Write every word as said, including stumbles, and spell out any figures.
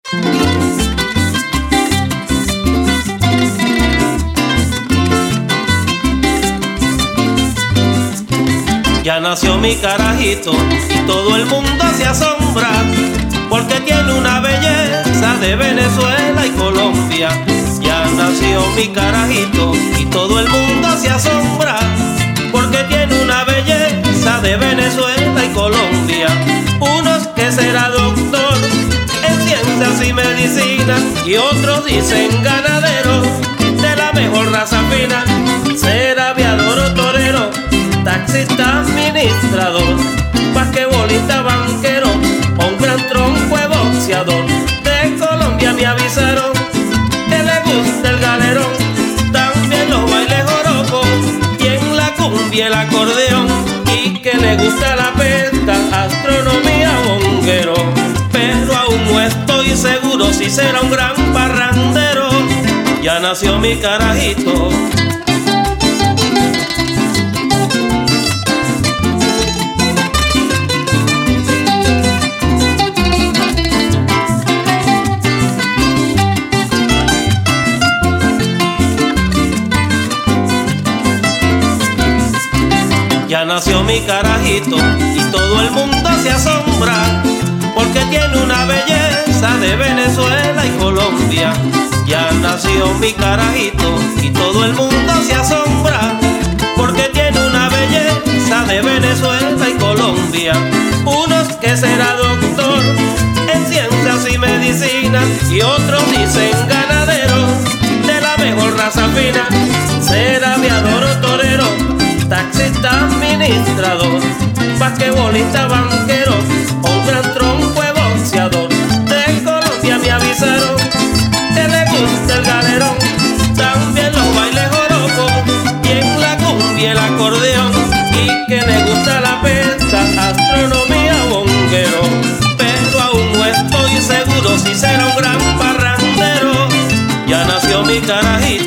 Ya nació mi carajito y todo el mundo se asombra porque tiene una belleza de Venezuela y Colombia. Ya nació mi carajito y todo el mundo se asombra porque tiene una belleza de Venezuela y Colombia. Unos que será doctor en ciencias y medicina y otros dicen ganadero de la mejor raza fina. Será aviador o torero, taxista, administrador, basquetbolista, banquero o un gran tronco de boxeador. De Colombia me avisaron que le gusta el galerón, también los bailes jorocos y en la cumbia el acordeón, y que le gusta la pesca, astronomía, bonguero. Pero aún no estoy seguro si será un gran parrandero. Ya nació mi carajito. Ya nació mi carajito y todo el mundo se asombra porque tiene una belleza de Venezuela y Colombia. Ya nació mi carajito y todo el mundo se asombra porque tiene una belleza de Venezuela y Colombia. Unos que será doctor en ciencias y medicina y otros dicen ganadero de la mejor raza fina. Será aviador o torero, taxista, administrador, basquetbolista, banquero o un gran tronco de boxeador. De Colombia me avisaron que le gusta el galerón, también los bailes jorocos y en la cumbia el acordeón, y que le gusta la pesca, astronomía, bonguero. Pero aún no estoy seguro si será un gran parrandero. Ya nació mi carajito.